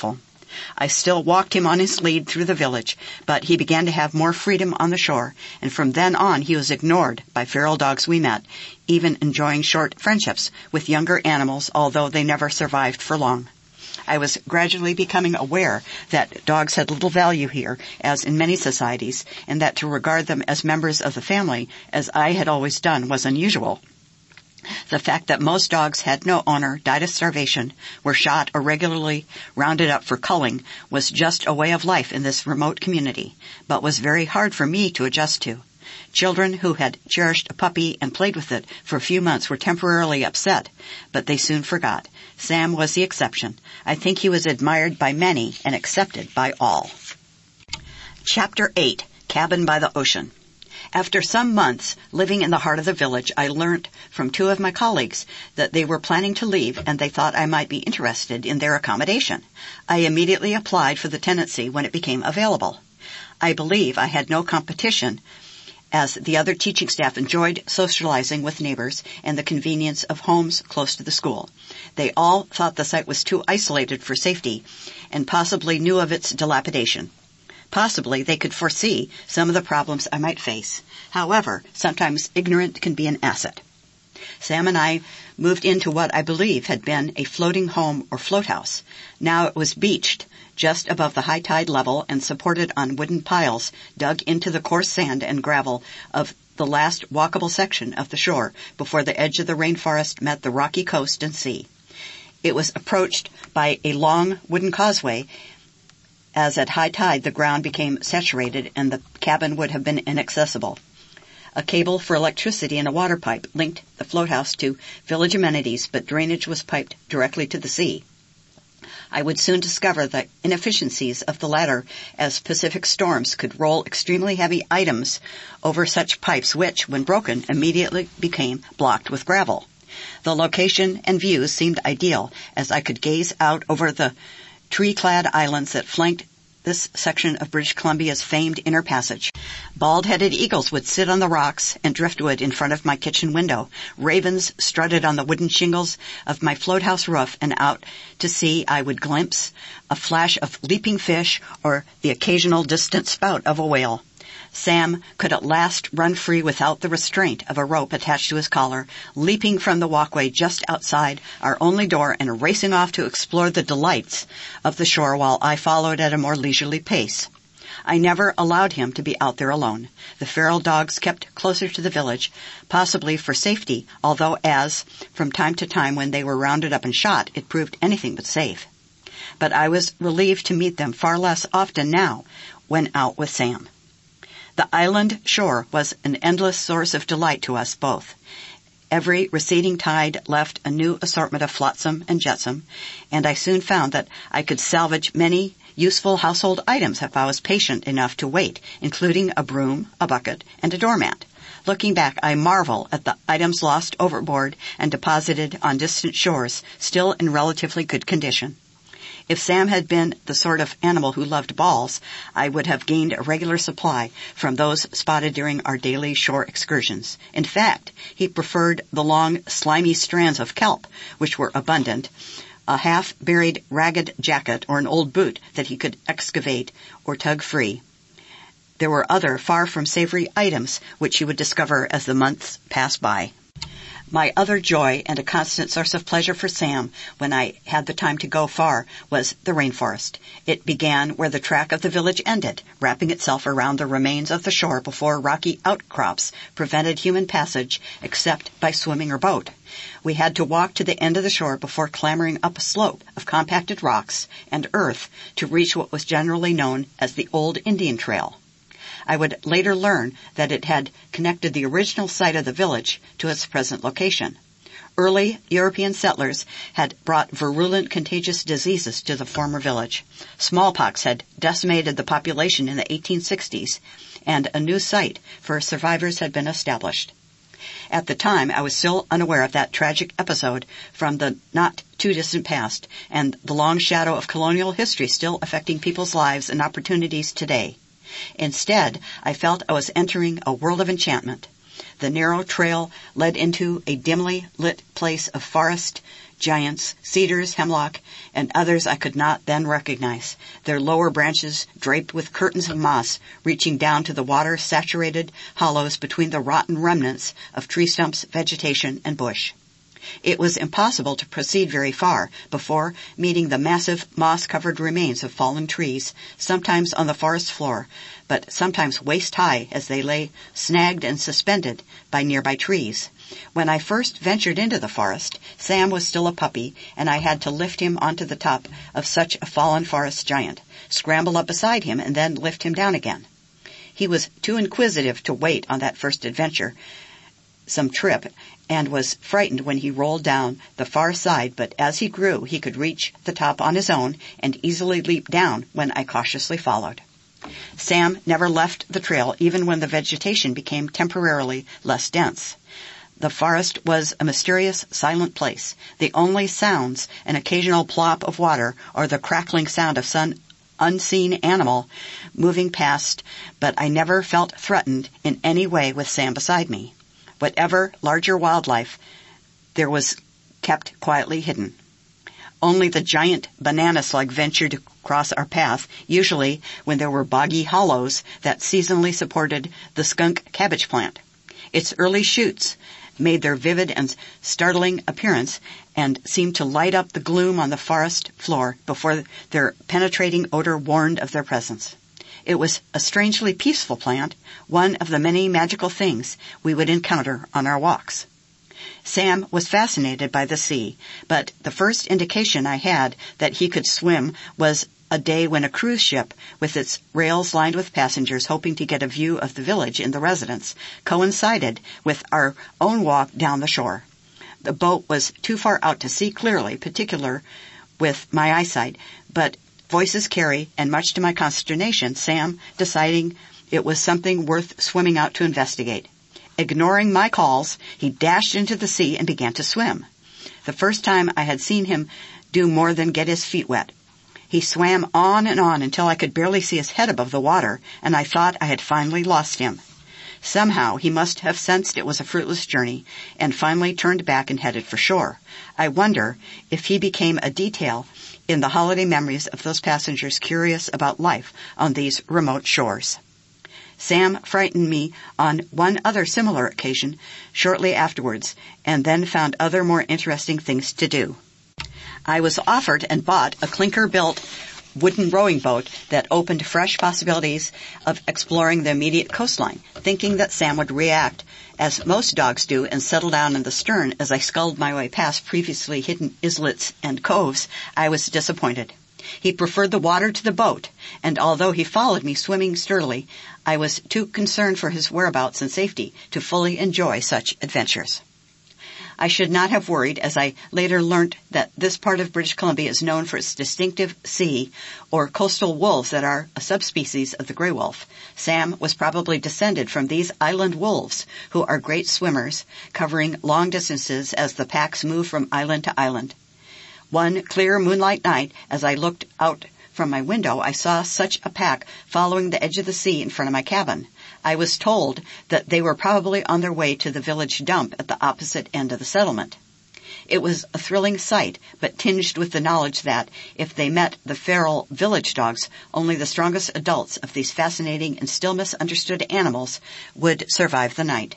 I still walked him on his lead through the village, but he began to have more freedom on the shore, and from then on he was ignored by feral dogs we met, even enjoying short friendships with younger animals, although they never survived for long. I was gradually becoming aware that dogs had little value here, as in many societies, and that to regard them as members of the family, as I had always done, was unusual. The fact that most dogs had no owner, died of starvation, were shot or regularly rounded up for culling was just a way of life in this remote community, but was very hard for me to adjust to. Children who had cherished a puppy and played with it for a few months were temporarily upset, but they soon forgot. Sam was the exception. I think he was admired by many and accepted by all. Chapter eight, Cabin by the Ocean. After some months living in the heart of the village, I learnt from two of my colleagues that they were planning to leave and they thought I might be interested in their accommodation. I immediately applied for the tenancy when it became available. I believe I had no competition, as the other teaching staff enjoyed socializing with neighbors and the convenience of homes close to the school. They all thought the site was too isolated for safety and possibly knew of its dilapidation. Possibly they could foresee some of the problems I might face. However, sometimes ignorance can be an asset. Sam and I moved into what I believe had been a floating home or float house. Now it was beached just above the high tide level and supported on wooden piles dug into the coarse sand and gravel of the last walkable section of the shore before the edge of the rainforest met the rocky coast and sea. It was approached by a long wooden causeway, as at high tide the ground became saturated and the cabin would have been inaccessible. A cable for electricity and a water pipe linked the float house to village amenities, but drainage was piped directly to the sea. I would soon discover the inefficiencies of the latter, as Pacific storms could roll extremely heavy items over such pipes which, when broken, immediately became blocked with gravel. The location and views seemed ideal, as I could gaze out over the tree-clad islands that flanked this section of British Columbia's famed Inner Passage. Bald-headed eagles would sit on the rocks and driftwood in front of my kitchen window. Ravens strutted on the wooden shingles of my floathouse roof, and out to sea I would glimpse a flash of leaping fish or the occasional distant spout of a whale. Sam could at last run free without the restraint of a rope attached to his collar, leaping from the walkway just outside our only door and racing off to explore the delights of the shore while I followed at a more leisurely pace. I never allowed him to be out there alone. The feral dogs kept closer to the village, possibly for safety, although as, from time to time when they were rounded up and shot, it proved anything but safe. But I was relieved to meet them far less often now when out with Sam. The island shore was an endless source of delight to us both. Every receding tide left a new assortment of flotsam and jetsam, and I soon found that I could salvage many useful household items if I was patient enough to wait, including a broom, a bucket, and a doormat. Looking back, I marvel at the items lost overboard and deposited on distant shores, still in relatively good condition. If Sam had been the sort of animal who loved balls, I would have gained a regular supply from those spotted during our daily shore excursions. In fact, he preferred the long, slimy strands of kelp, which were abundant, a half-buried ragged jacket, or an old boot that he could excavate or tug free. There were other far from savory items which he would discover as the months passed by. My other joy and a constant source of pleasure for Sam when I had the time to go far was the rainforest. It began where the track of the village ended, wrapping itself around the remains of the shore before rocky outcrops prevented human passage except by swimming or boat. We had to walk to the end of the shore before clambering up a slope of compacted rocks and earth to reach what was generally known as the Old Indian Trail. I would later learn that it had connected the original site of the village to its present location. Early European settlers had brought virulent contagious diseases to the former village. Smallpox had decimated the population in the eighteen sixties, and a new site for survivors had been established. At the time, I was still unaware of that tragic episode from the not-too-distant past and the long shadow of colonial history still affecting people's lives and opportunities today. Instead, I felt I was entering a world of enchantment. the narrow trail led into a dimly lit place of forest, giants, cedars, hemlock, and others I could not then recognize, their lower branches draped with curtains of moss reaching down to the water-saturated hollows between the rotten remnants of tree stumps, vegetation, and bush. It was impossible to proceed very far before meeting the massive moss-covered remains of fallen trees, sometimes on the forest floor, but sometimes waist-high as they lay snagged and suspended by nearby trees. When I first ventured into the forest, Sam was still a puppy, and I had to lift him onto the top of such a fallen forest giant, scramble up beside him, and then lift him down again. He was too inquisitive to wait on that first adventure, some trip, and was frightened when he rolled down the far side, but as he grew, he could reach the top on his own and easily leap down when I cautiously followed. Sam never left the trail even when the vegetation became temporarily less dense. The forest was a mysterious, silent place. The only sounds, an occasional plop of water or the crackling sound of some unseen animal moving past, but I never felt threatened in any way with Sam beside me. Whatever larger wildlife there was kept quietly hidden. Only the giant banana slug ventured to cross our path, usually when there were boggy hollows that seasonally supported the skunk cabbage plant. Its early shoots made their vivid and startling appearance and seemed to light up the gloom on the forest floor before their penetrating odor warned of their presence. It was a strangely peaceful plant, one of the many magical things we would encounter on our walks. Sam was fascinated by the sea, but the first indication I had that he could swim was a day when a cruise ship, with its rails lined with passengers hoping to get a view of the village in the residence, coincided with our own walk down the shore. The boat was too far out to see clearly, particular with my eyesight, but voices carry, and much to my consternation, Sam deciding it was something worth swimming out to investigate. Ignoring my calls, he dashed into the sea and began to swim. The first time I had seen him do more than get his feet wet. He swam on and on until I could barely see his head above the water, and I thought I had finally lost him. Somehow he must have sensed it was a fruitless journey and finally turned back and headed for shore. I wonder if he became a detail in the holiday memories of those passengers curious about life on these remote shores. Sam frightened me on one other similar occasion shortly afterwards, and then found other more interesting things to do. I was offered and bought a clinker-built wooden rowing boat that opened fresh possibilities of exploring the immediate coastline, thinking that Sam would react as most dogs do and settle down in the stern as I sculled my way past previously hidden islets and coves. I was disappointed. He preferred the water to the boat, and although he followed me swimming sturdily, I was too concerned for his whereabouts and safety to fully enjoy such adventures. I should not have worried, as I later learnt that this part of British Columbia is known for its distinctive sea or coastal wolves that are a subspecies of the gray wolf. Sam was probably descended from these island wolves, who are great swimmers, covering long distances as the packs move from island to island. One clear moonlight night, as I looked out from my window, I saw such a pack following the edge of the sea in front of my cabin. I was told that they were probably on their way to the village dump at the opposite end of the settlement. It was a thrilling sight, but tinged with the knowledge that, if they met the feral village dogs, only the strongest adults of these fascinating and still misunderstood animals would survive the night.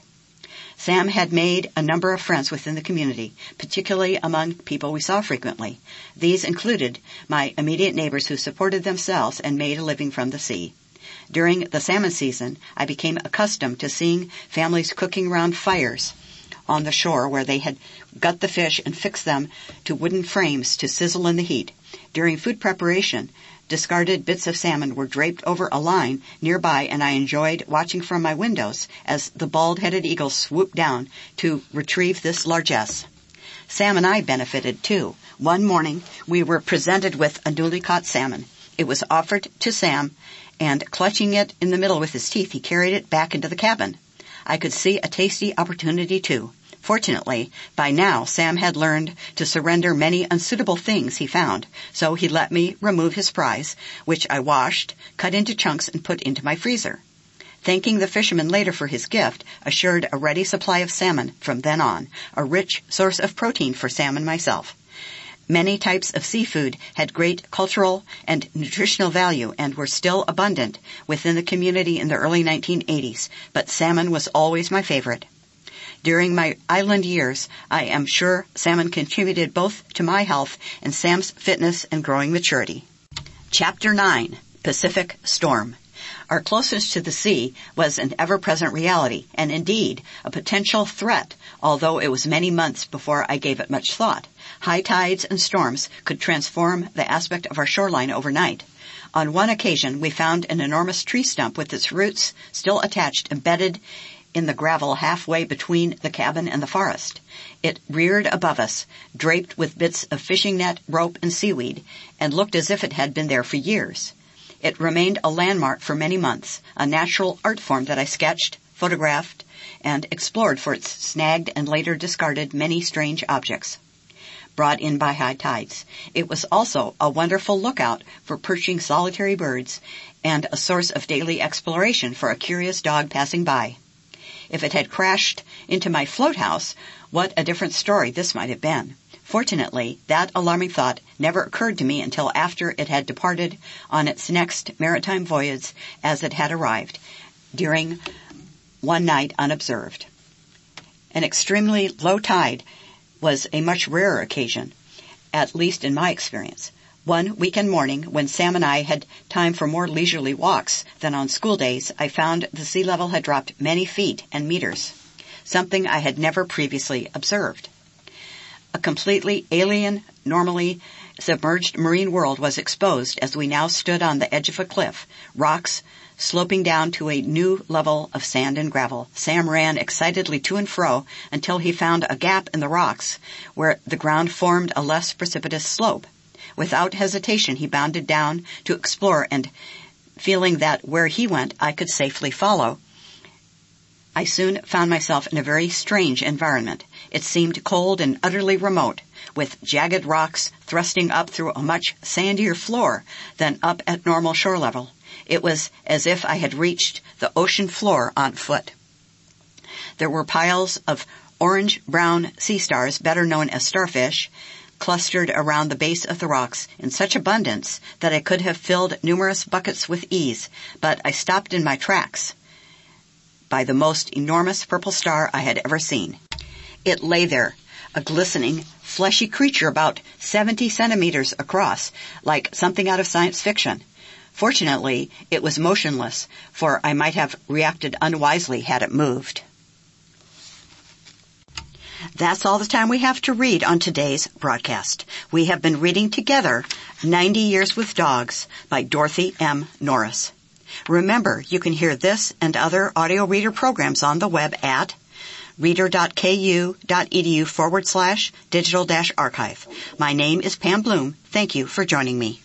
Sam had made a number of friends within the community, particularly among people we saw frequently. These included my immediate neighbors who supported themselves and made a living from the sea. During the salmon season, I became accustomed to seeing families cooking around fires on the shore where they had gut the fish and fixed them to wooden frames to sizzle in the heat. During food preparation, discarded bits of salmon were draped over a line nearby, and I enjoyed watching from my windows as the bald-headed eagles swooped down to retrieve this largesse. Sam and I benefited, too. One morning, we were presented with a newly caught salmon. It was offered to Sam, and clutching it in the middle with his teeth, he carried it back into the cabin. I could see a tasty opportunity, too. Fortunately, by now, Sam had learned to surrender many unsuitable things he found, so he let me remove his prize, which I washed, cut into chunks, and put into my freezer. Thanking the fisherman later for his gift, assured a ready supply of salmon from then on, a rich source of protein for Sam and myself. Many types of seafood had great cultural and nutritional value and were still abundant within the community in the early nineteen eighties, but salmon was always my favorite. During my island years, I am sure salmon contributed both to my health and Sam's fitness and growing maturity. Chapter nine, Pacific Storm. Our closeness to the sea was an ever-present reality, and indeed a potential threat, although it was many months before I gave it much thought. High tides and storms could transform the aspect of our shoreline overnight. On one occasion, we found an enormous tree stump with its roots still attached, embedded in the gravel halfway between the cabin and the forest. It reared above us, draped with bits of fishing net, rope, and seaweed, and looked as if it had been there for years. It remained a landmark for many months, a natural art form that I sketched, photographed, and explored for its snagged and later discarded many strange objects brought in by high tides. It was also a wonderful lookout for perching solitary birds and a source of daily exploration for a curious dog passing by. If it had crashed into my float house, what a different story this might have been. Fortunately, that alarming thought never occurred to me until after it had departed on its next maritime voyage, as it had arrived during one night unobserved. An extremely low tide was a much rarer occasion, at least in my experience. One weekend morning, when Sam and I had time for more leisurely walks than on school days, I found the sea level had dropped many feet and meters, something I had never previously observed. A completely alien, normally submerged marine world was exposed as we now stood on the edge of a cliff, rocks sloping down to a new level of sand and gravel. Sam ran excitedly to and fro until he found a gap in the rocks where the ground formed a less precipitous slope. Without hesitation, he bounded down to explore, and feeling that where he went I could safely follow, I soon found myself in a very strange environment. It seemed cold and utterly remote, with jagged rocks thrusting up through a much sandier floor than up at normal shore level. It was as if I had reached the ocean floor on foot. There were piles of orange-brown sea stars, better known as starfish, clustered around the base of the rocks in such abundance that I could have filled numerous buckets with ease, but I stopped in my tracks by the most enormous purple star I had ever seen. It lay there, a glistening, fleshy creature about seventy centimeters across, like something out of science fiction. Fortunately, it was motionless, for I might have reacted unwisely had it moved. That's all the time we have to read on today's broadcast. We have been reading together ninety Years with Dogs by Dorothy M. Norris. Remember, you can hear this and other audio reader programs on the web at reader.ku.edu forward slash digital dash archive. My name is Pam Bloom. Thank you for joining me.